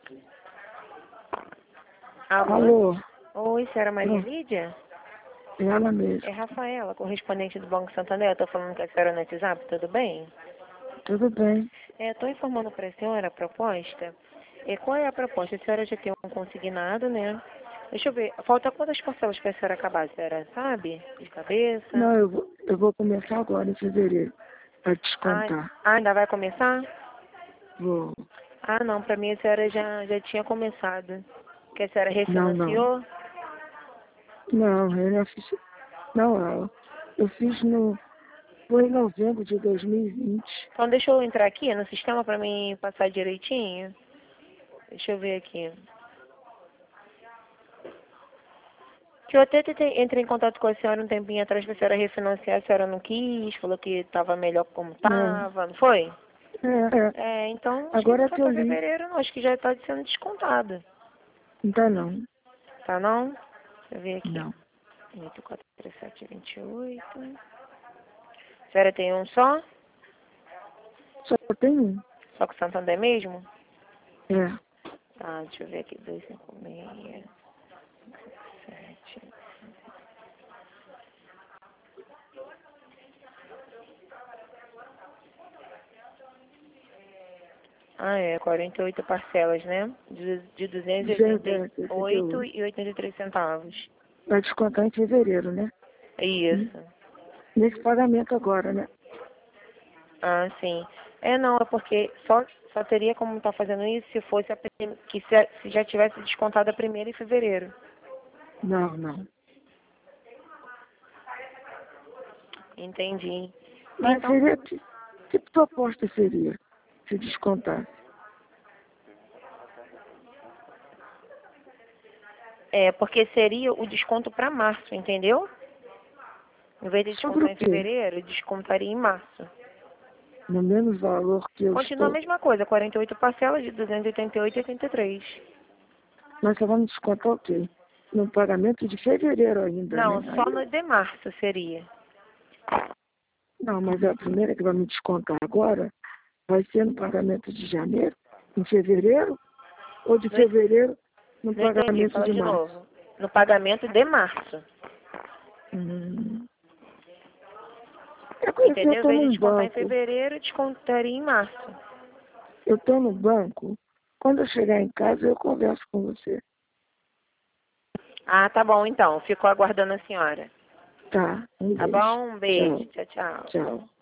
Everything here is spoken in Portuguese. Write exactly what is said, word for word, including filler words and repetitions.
Alô? Alô? Oi, senhora Maria Hum. Lídia? É ela mesmo. É Rafaela, correspondente do Banco Santander. Eu tô falando com a senhora no WhatsApp, tudo bem? Tudo bem. É, tô informando para a senhora a proposta. E qual é a proposta? A senhora já tem um consignado, né? Deixa eu ver, falta quantas parcelas para a senhora acabar? A senhora sabe? De cabeça? Não, eu vou, eu vou começar agora em fevereiro. Pra Ah, descontar. ah, ainda vai começar? Vou. Ah, não, para mim a senhora já, já tinha começado. Que a senhora Não, não. refinanciou? Não, eu não fiz. Não, não. Eu fiz no. Foi em novembro de dois mil e vinte. Então deixa eu entrar aqui no sistema para mim passar direitinho. Deixa eu ver aqui. Que eu até tentei, entrei em contato com a senhora um tempinho atrás para a senhora refinanciar, a senhora não quis, falou que estava melhor como É. estava, não foi? É, é. É, então acho que não Agora foi que eu para li. fevereiro não, acho que já está sendo descontado. Não tá não. Tá não? Deixa eu ver aqui. Não. oito quatro três sete vinte e oito. A senhora tem um só? Só tem um. Só com o Santander mesmo? É. Tá, deixa eu ver aqui. dois cinco seis, sete. Ah, é, quarenta e oito parcelas, né? De, de duzentos e oitenta e oito e oitenta e três centavos. Vai descontar em fevereiro, né? É Hum. isso. Nesse pagamento agora, né? Ah, sim. É, não, é porque só, só teria como estar fazendo isso se fosse a prim... que se, se já tivesse descontado a primeira em fevereiro. Não, não. Entendi. Mas Então, seria. Que, que proposta seria? Se descontasse? é, porque seria o desconto para março, entendeu? Em vez de Sobre descontar o em quê? fevereiro, descontaria em março. No mesmo valor que eu Continua a estou. mesma coisa, quarenta e oito parcelas de duzentos e oitenta e oito e oitenta e três. Nós só vamos descontar o quê? No pagamento de fevereiro ainda, Não, né? só Aí, no de março seria. não, mas a primeira que vai me descontar agora vai ser no pagamento de janeiro, em fevereiro, ou de Não, en- fevereiro no não entendi, pagamento fala de de março. novo. No pagamento de março. Hum. É como se eu Entendeu? Em estou vez de num descontar em banco. fevereiro, descontaria em março. Eu estou no banco. Quando eu chegar em casa, eu converso com você. Ah, tá bom então. Fico aguardando a senhora. Tá, um Tá beijo. bom? Um beijo. Tchau, Tchau, tchau. tchau.